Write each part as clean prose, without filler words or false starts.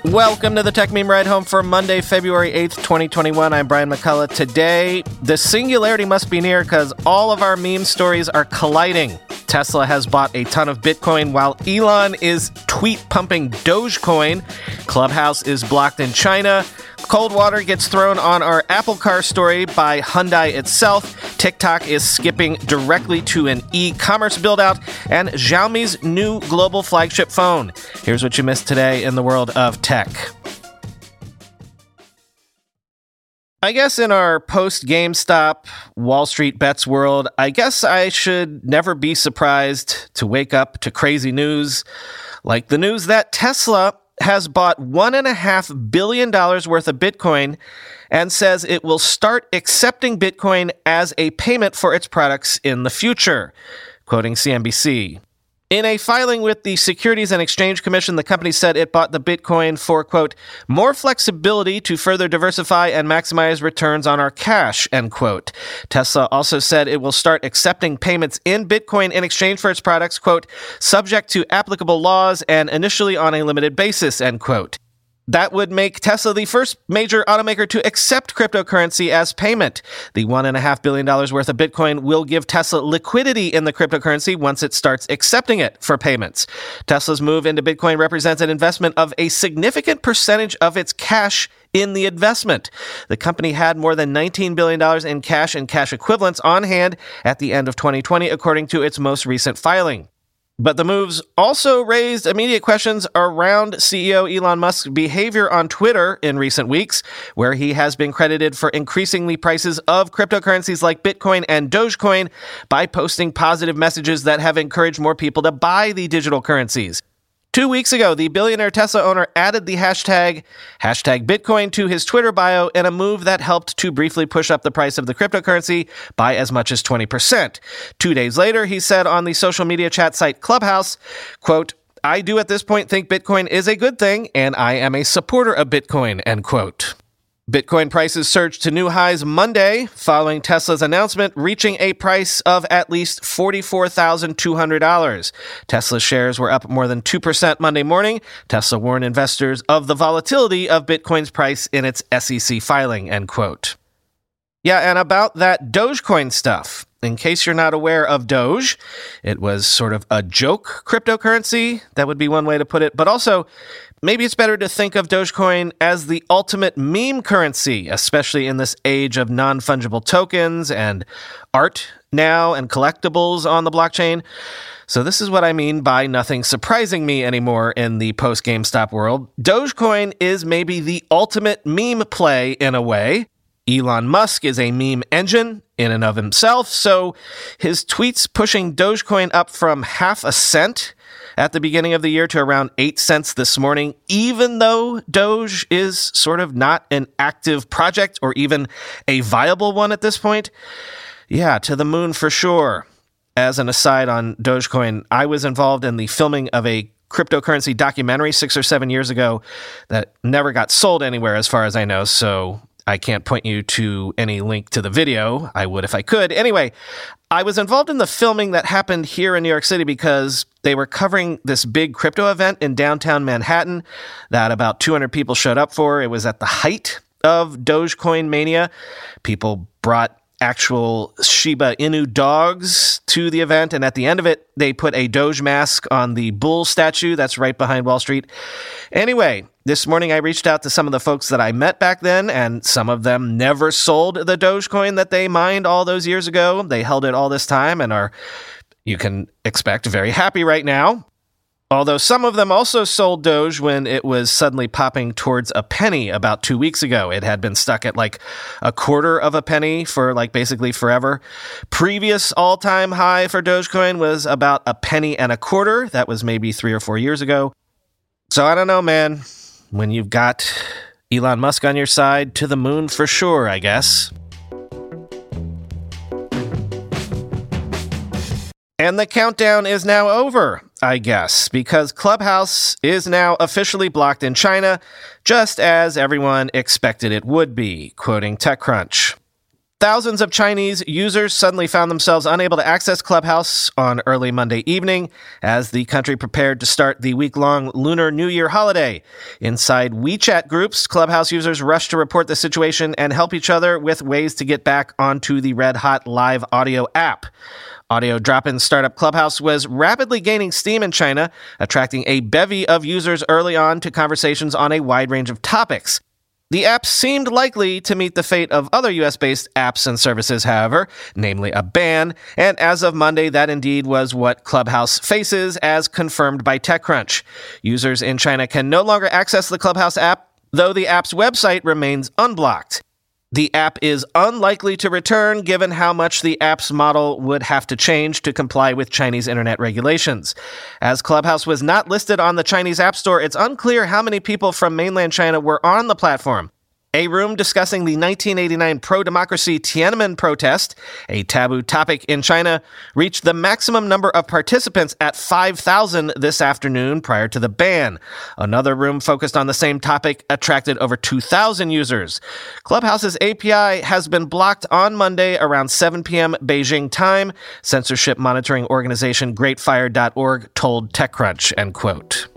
Welcome to the Tech Meme Ride Home for Monday, February 8th, 2021. I'm Brian McCullough. Today, the singularity must be near because all of our meme stories are colliding. Tesla has bought a ton of Bitcoin while Elon is tweet-pumping Dogecoin. Clubhouse is blocked in China. Cold water gets thrown on our Apple Car story by Hyundai itself. TikTok is skipping directly to an e-commerce build-out. And Xiaomi's new global flagship phone. Here's what you missed today in the world of tech. I guess in our post-GameStop Wall Street bets world, I guess I should never be surprised to wake up to crazy news, like the news that Tesla has bought $1.5 billion worth of Bitcoin and says it will start accepting Bitcoin as a payment for its products in the future, quoting CNBC. In a filing with the Securities and Exchange Commission, the company said it bought the Bitcoin for, quote, more flexibility to further diversify and maximize returns on our cash, end quote. Tesla also said it will start accepting payments in Bitcoin in exchange for its products, quote, subject to applicable laws and initially on a limited basis, end quote. That would make Tesla the first major automaker to accept cryptocurrency as payment. The $1.5 billion worth of Bitcoin will give Tesla liquidity in the cryptocurrency once it starts accepting it for payments. Tesla's move into Bitcoin represents an investment of a significant percentage of its cash in the investment. The company had more than $19 billion in cash and cash equivalents on hand at the end of 2020, according to its most recent filing. But the moves also raised immediate questions around CEO Elon Musk's behavior on Twitter in recent weeks, where he has been credited for increasing the prices of cryptocurrencies like Bitcoin and Dogecoin by posting positive messages that have encouraged more people to buy the digital currencies. 2 weeks ago, the billionaire Tesla owner added the hashtag Bitcoin to his Twitter bio in a move that helped to briefly push up the price of the cryptocurrency by as much as 20%. 2 days later, he said on the social media chat site Clubhouse, quote, I do at this point think Bitcoin is a good thing, and I am a supporter of Bitcoin, end quote. Bitcoin prices surged to new highs Monday following Tesla's announcement, reaching a price of at least $44,200. Tesla shares were up more than 2% Monday morning. Tesla warned investors of the volatility of Bitcoin's price in its SEC filing, end quote. Yeah, and about that Dogecoin stuff. In case you're not aware of Doge, it was sort of a joke cryptocurrency. That would be one way to put it. But also, maybe it's better to think of Dogecoin as the ultimate meme currency, especially in this age of non-fungible tokens and art now and collectibles on the blockchain. So this is what I mean by nothing surprising me anymore in the post-GameStop world. Dogecoin is maybe the ultimate meme play in a way. Elon Musk is a meme engine in and of himself, so his tweets pushing Dogecoin up from half a cent at the beginning of the year to around 8 cents this morning, even though Doge is sort of not an active project or even a viable one at this point. Yeah, to the moon for sure. As an aside on Dogecoin, I was involved in the filming of a cryptocurrency documentary 6 or 7 years ago that never got sold anywhere as far as I know, so I can't point you to any link to the video. I would if I could. Anyway, I was involved in the filming that happened here in New York City because they were covering this big crypto event in downtown Manhattan that about 200 people showed up for. It was at the height of Dogecoin mania. People brought actual Shiba Inu dogs to the event, and at the end of it, they put a Doge mask on the bull statue that's right behind Wall Street. Anyway, this morning I reached out to some of the folks that I met back then, and some of them never sold the Dogecoin that they mined all those years ago. They held it all this time and are, you can expect, very happy right now. Although some of them also sold Doge when it was suddenly popping towards a penny about 2 weeks ago. It had been stuck at like a quarter of a penny for like basically forever. Previous all-time high for Dogecoin was about a penny and a quarter. That was maybe 3 or 4 years ago. So I don't know, man. When you've got Elon Musk on your side, to the moon for sure, I guess. And the countdown is now over, I guess, because Clubhouse is now officially blocked in China, just as everyone expected it would be, quoting TechCrunch. Thousands of Chinese users suddenly found themselves unable to access Clubhouse on early Monday evening as the country prepared to start the week-long Lunar New Year holiday. Inside WeChat groups, Clubhouse users rushed to report the situation and help each other with ways to get back onto the red-hot live audio app. Audio drop-in startup Clubhouse was rapidly gaining steam in China, attracting a bevy of users early on to conversations on a wide range of topics. The app seemed likely to meet the fate of other US-based apps and services, however, namely a ban, and as of Monday, that indeed was what Clubhouse faces, as confirmed by TechCrunch. Users in China can no longer access the Clubhouse app, though the app's website remains unblocked. The app is unlikely to return, given how much the app's model would have to change to comply with Chinese internet regulations. As Clubhouse was not listed on the Chinese App Store, it's unclear how many people from mainland China were on the platform. A room discussing the 1989 pro-democracy Tiananmen protest, a taboo topic in China, reached the maximum number of participants at 5,000 this afternoon prior to the ban. Another room focused on the same topic attracted over 2,000 users. Clubhouse's API has been blocked on Monday around 7 p.m. Beijing time, censorship monitoring organization GreatFire.org told TechCrunch, end quote.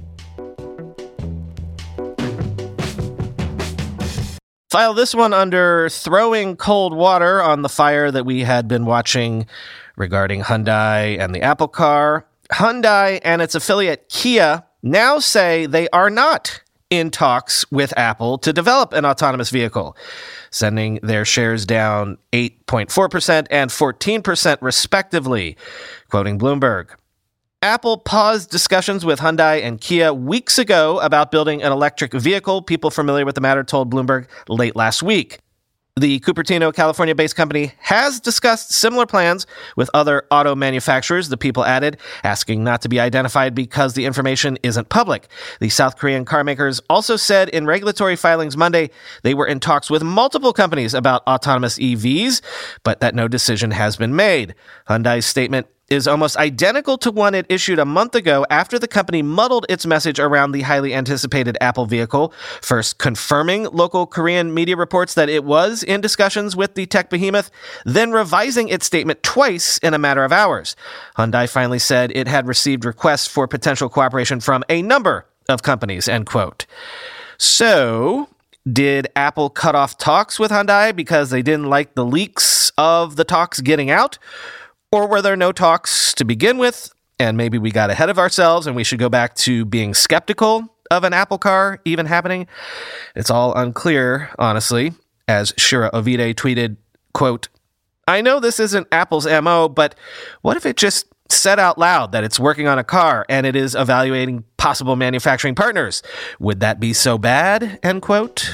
File this one under throwing cold water on the fire that we had been watching regarding Hyundai and the Apple car. Hyundai and its affiliate Kia now say they are not in talks with Apple to develop an autonomous vehicle, sending their shares down 8.4% and 14% respectively, quoting Bloomberg. Apple paused discussions with Hyundai and Kia weeks ago about building an electric vehicle. People familiar with the matter told Bloomberg late last week. The Cupertino, California-based company has discussed similar plans with other auto manufacturers, the People added, asking not to be identified because the information isn't public. The South Korean car makers also said in regulatory filings Monday they were in talks with multiple companies about autonomous EVs, but that no decision has been made. Hyundai's statement is almost identical to one it issued a month ago after the company muddled its message around the highly anticipated Apple vehicle, first confirming local Korean media reports that it was in discussions with the tech behemoth, then revising its statement twice in a matter of hours. Hyundai finally said it had received requests for potential cooperation from a number of companies, end quote. So, did Apple cut off talks with Hyundai because they didn't like the leaks of the talks getting out? Or were there no talks to begin with, and maybe we got ahead of ourselves and we should go back to being skeptical of an Apple car even happening? It's all unclear, honestly, as Shira Ovide tweeted, quote, "I know this isn't Apple's MO, but what if it just said out loud that it's working on a car and it is evaluating possible manufacturing partners? Would that be so bad?" End quote.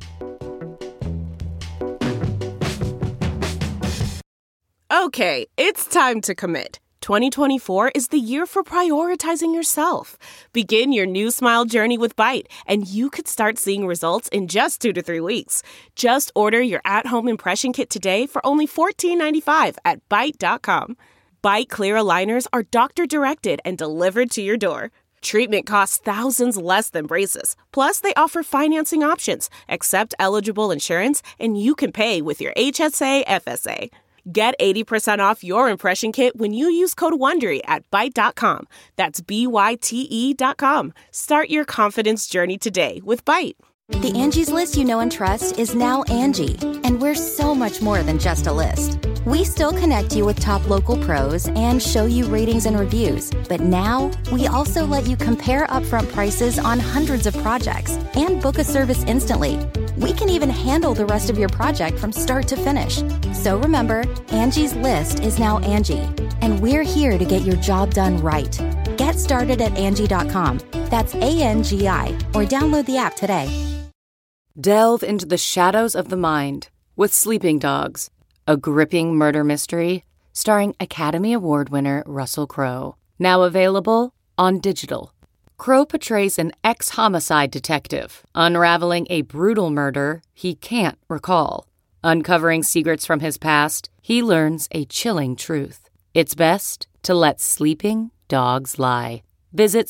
Okay, it's time to commit. 2024 is the year for prioritizing yourself. Begin your new smile journey with Byte, and you could start seeing results in just 2 to 3 weeks. Just order your at-home impression kit today for only $14.95 at Byte.com. Byte Clear aligners are doctor-directed and delivered to your door. Treatment costs thousands less than braces. Plus, they offer financing options, accept eligible insurance, and you can pay with your HSA FSA. Get 80% off your impression kit when you use code WONDERY at Byte.com. That's BYTE.com. Start your confidence journey today with Byte. The Angie's List you know and trust is now Angie, and we're so much more than just a list. We still connect you with top local pros and show you ratings and reviews, but now we also let you compare upfront prices on hundreds of projects and book a service instantly. We can even handle the rest of your project from start to finish. So remember, Angie's List is now Angie, and we're here to get your job done right. Get started at Angie.com. That's ANGI, or download the app today. Delve into the shadows of the mind with Sleeping Dogs, a gripping murder mystery starring Academy Award winner Russell Crowe. Now available on digital. Crowe portrays an ex-homicide detective unraveling a brutal murder he can't recall. Uncovering secrets from his past, he learns a chilling truth. It's best to let sleeping dogs lie. Visit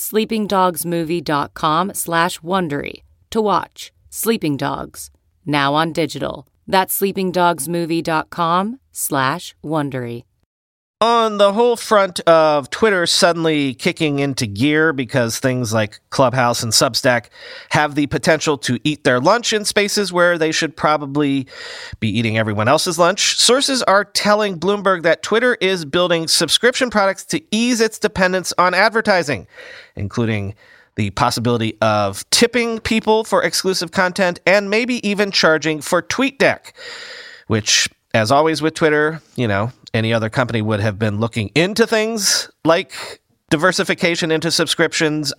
sleepingdogsmovie.com/Wondery to watch Sleeping Dogs, now on digital. That's sleepingdogsmovie.com/Wondery. On the whole front of Twitter suddenly kicking into gear because things like Clubhouse and Substack have the potential to eat their lunch in spaces where they should probably be eating everyone else's lunch, sources are telling Bloomberg that Twitter is building subscription products to ease its dependence on advertising, including the possibility of tipping people for exclusive content and maybe even charging for TweetDeck, which, as always with Twitter, any other company would have been looking into things like diversification into subscriptions,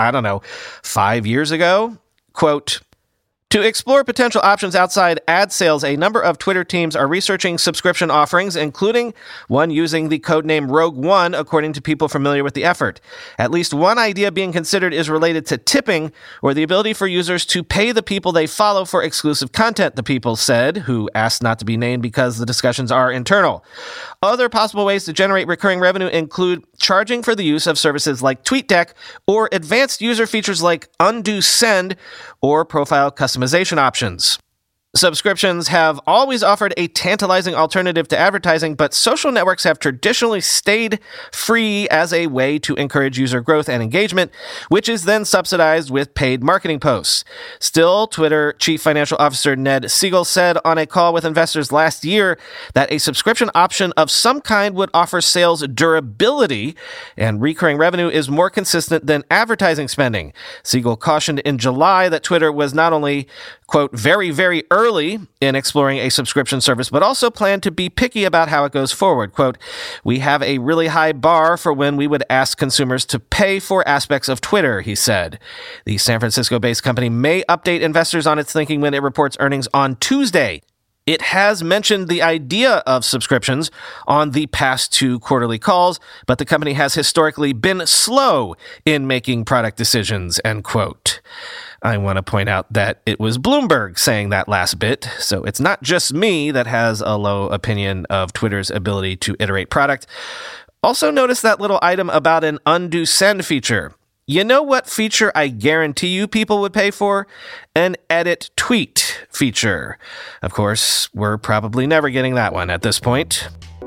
5 years ago. Quote, to explore potential options outside ad sales, a number of Twitter teams are researching subscription offerings, including one using the codename Rogue One, according to people familiar with the effort. At least one idea being considered is related to tipping, or the ability for users to pay the people they follow for exclusive content, the people said, who asked not to be named because the discussions are internal. Other possible ways to generate recurring revenue include charging for the use of services like TweetDeck or advanced user features like undo send or profile customization options. Subscriptions have always offered a tantalizing alternative to advertising, but social networks have traditionally stayed free as a way to encourage user growth and engagement, which is then subsidized with paid marketing posts. Still, Twitter Chief Financial Officer Ned Siegel said on a call with investors last year that a subscription option of some kind would offer sales durability, and recurring revenue is more consistent than advertising spending. Siegel cautioned in July that Twitter was not only, quote, very, very early in exploring a subscription service, but also plan to be picky about how it goes forward. Quote, we have a really high bar for when we would ask consumers to pay for aspects of Twitter, he said. The San Francisco-based company may update investors on its thinking when it reports earnings on Tuesday. It has mentioned the idea of subscriptions on the past 2 quarterly calls, but the company has historically been slow in making product decisions, end quote. I want to point out that it was Bloomberg saying that last bit, so it's not just me that has a low opinion of Twitter's ability to iterate product. Also notice that little item about an undo send feature. You know what feature I guarantee you people would pay for? An edit tweet feature. Of course, we're probably never getting that one at this point.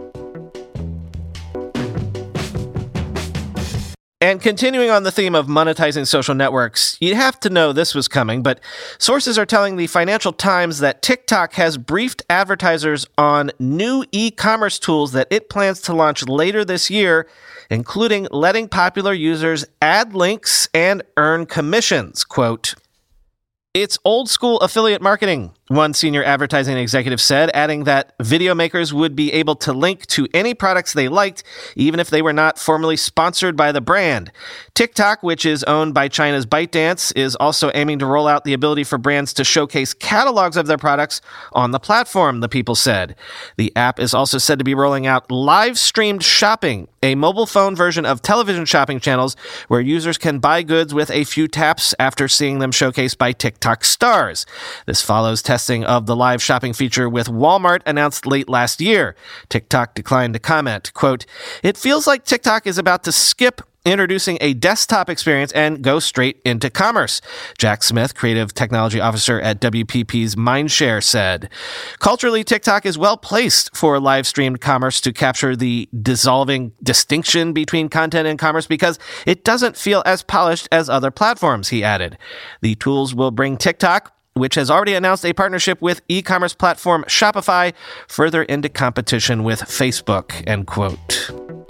And continuing on the theme of monetizing social networks, you have to know this was coming, but sources are telling the Financial Times that TikTok has briefed advertisers on new e-commerce tools that it plans to launch later this year, including letting popular users add links and earn commissions. Quote, it's old school affiliate marketing, one senior advertising executive said, adding that video makers would be able to link to any products they liked, even if they were not formally sponsored by the brand. TikTok, which is owned by China's ByteDance, is also aiming to roll out the ability for brands to showcase catalogs of their products on the platform, the people said. The app is also said to be rolling out live-streamed shopping, a mobile phone version of television shopping channels where users can buy goods with a few taps after seeing them showcased by TikTok stars. This follows testing of the live shopping feature with Walmart announced late last year. TikTok declined to comment. Quote, it feels like TikTok is about to skip introducing a desktop experience and go straight into commerce, Jack Smith, creative technology officer at WPP's Mindshare, said. Culturally, TikTok is well placed for live-streamed commerce to capture the dissolving distinction between content and commerce because it doesn't feel as polished as other platforms, he added. The tools will bring TikTok, which has already announced a partnership with e-commerce platform Shopify, further into competition with Facebook, end quote.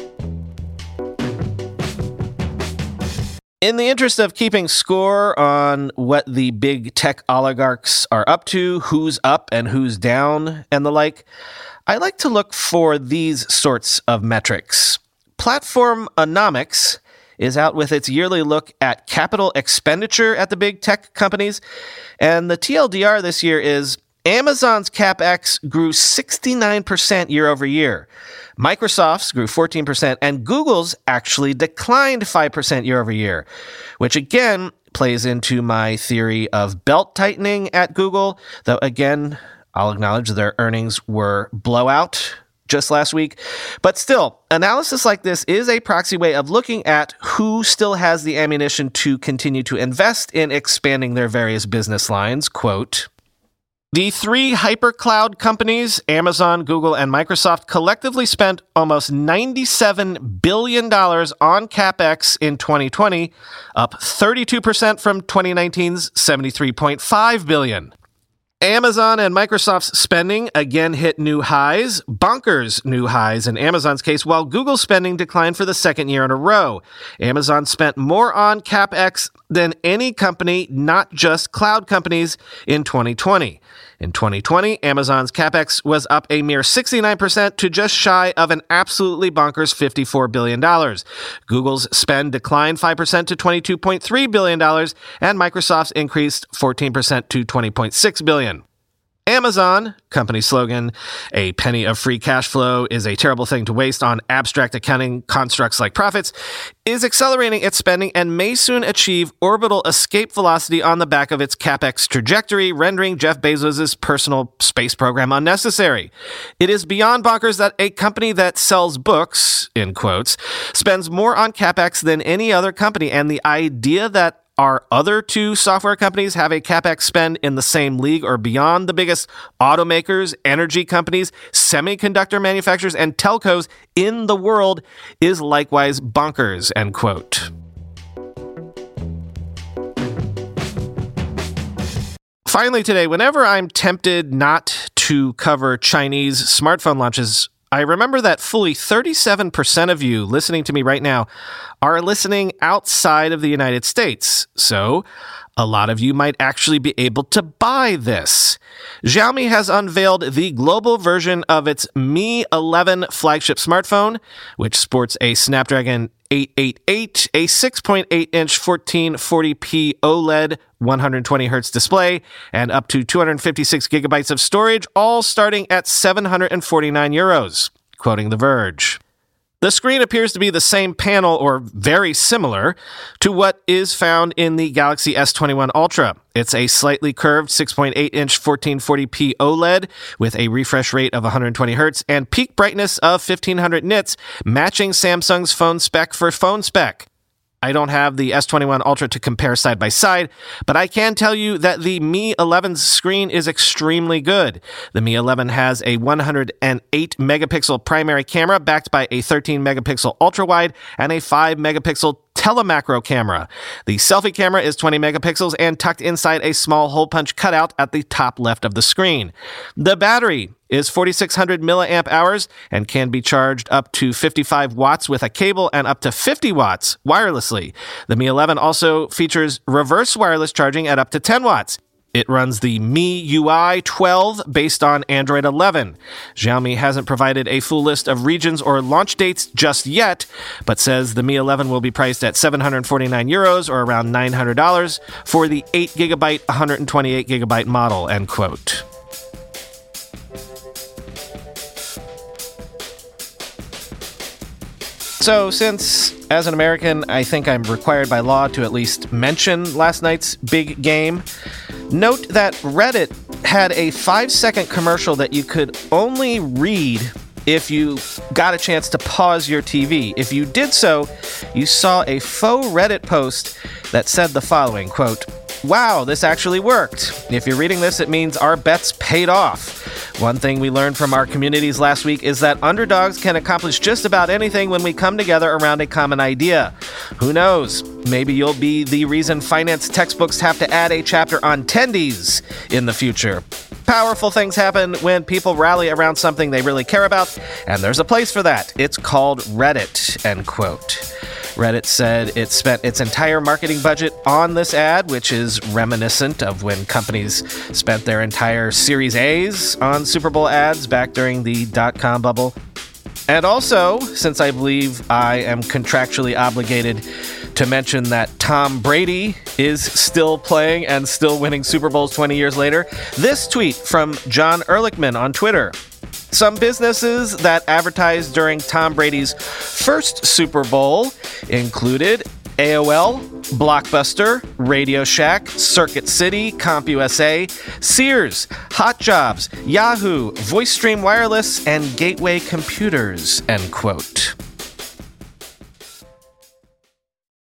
In the interest of keeping score on what the big tech oligarchs are up to, who's up and who's down, and the like, I like to look for these sorts of metrics. Platformonomics is out with its yearly look at capital expenditure at the big tech companies, and the TLDR this year is Amazon's CapEx grew 69% year over year. Microsoft's grew 14%, and Google's actually declined 5% year over year, which again plays into my theory of belt tightening at Google, though again, I'll acknowledge their earnings were blowout just last week. But still, analysis like this is a proxy way of looking at who still has the ammunition to continue to invest in expanding their various business lines. Quote, The three hypercloud companies, Amazon, Google, and Microsoft, collectively spent almost $97 billion on CapEx in 2020, up 32% from 2019's $73.5 billion. Amazon and Microsoft's spending again hit new highs, bonkers new highs in Amazon's case, while Google's spending declined for the second year in a row. Amazon spent more on CapEx than any company, not just cloud companies, in 2020. In 2020, Amazon's CapEx was up a mere 69% to just shy of an absolutely bonkers $54 billion. Google's spend declined 5% to $22.3 billion, and Microsoft's increased 14% to $20.6 billion. Amazon, company slogan, "A penny of free cash flow is a terrible thing to waste on abstract accounting constructs like profits," is accelerating its spending and may soon achieve orbital escape velocity on the back of its CapEx trajectory, rendering Jeff Bezos' personal space program unnecessary. It is beyond bonkers that a company that sells books, in quotes, spends more on CapEx than any other company, and the idea that our other two software companies have a CapEx spend in the same league or beyond the biggest automakers, energy companies, semiconductor manufacturers, and telcos in the world is likewise bonkers, end quote. Finally today, whenever I'm tempted not to cover Chinese smartphone launches, I remember that fully 37% of you listening to me right now are listening outside of the United States. So a lot of you might actually be able to buy this. Xiaomi has unveiled the global version of its Mi 11 flagship smartphone, which sports a Snapdragon 888, a 6.8-inch 1440p OLED 120Hz display, and up to 256 gigabytes of storage, all starting at €749, quoting The Verge. The screen appears to be the same panel or very similar to what is found in the Galaxy S21 Ultra. It's a slightly curved 6.8-inch 1440p OLED with a refresh rate of 120 Hz and peak brightness of 1500 nits, matching Samsung's phone spec for phone spec. I don't have the S21 Ultra to compare side by side, but I can tell you that the Mi 11's screen is extremely good. The Mi 11 has a 108 megapixel primary camera backed by a 13 megapixel ultra wide and a 5 megapixel telemacro camera. The selfie camera is 20 megapixels and tucked inside a small hole punch cutout at the top left of the screen. The battery is 4,600 milliamp hours and can be charged up to 55 watts with a cable and up to 50 watts wirelessly. The Mi 11 also features reverse wireless charging at up to 10 watts. It runs the MIUI 12 based on Android 11. Xiaomi hasn't provided a full list of regions or launch dates just yet, but says the Mi 11 will be priced at €749 or around $900 for the 8GB, 128GB model, end quote. So, since, as an American, I think I'm required by law to at least mention last night's big game, note that Reddit had a 5-second commercial that you could only read if you got a chance to pause your TV. If you did so, you saw a faux Reddit post that said the following, quote, "Wow, this actually worked. If you're reading this, it means our bets paid off. One thing we learned from our communities last week is that underdogs can accomplish just about anything when we come together around a common idea. Who knows? Maybe you'll be the reason finance textbooks have to add a chapter on tendies in the future. Powerful things happen when people rally around something they really care about, and there's a place for that. It's called Reddit," end quote. Reddit said it spent its entire marketing budget on this ad, which is reminiscent of when companies spent their entire Series A's on Super Bowl ads back during the dot-com bubble. And also, since I believe I am contractually obligated to mention that Tom Brady is still playing and still winning Super Bowls 20 years later, this tweet from John Ehrlichman on Twitter. Some businesses that advertised during Tom Brady's first Super Bowl included AOL, Blockbuster, Radio Shack, Circuit City, CompUSA, Sears, Hot Jobs, Yahoo, VoiceStream Wireless, and Gateway Computers, end quote.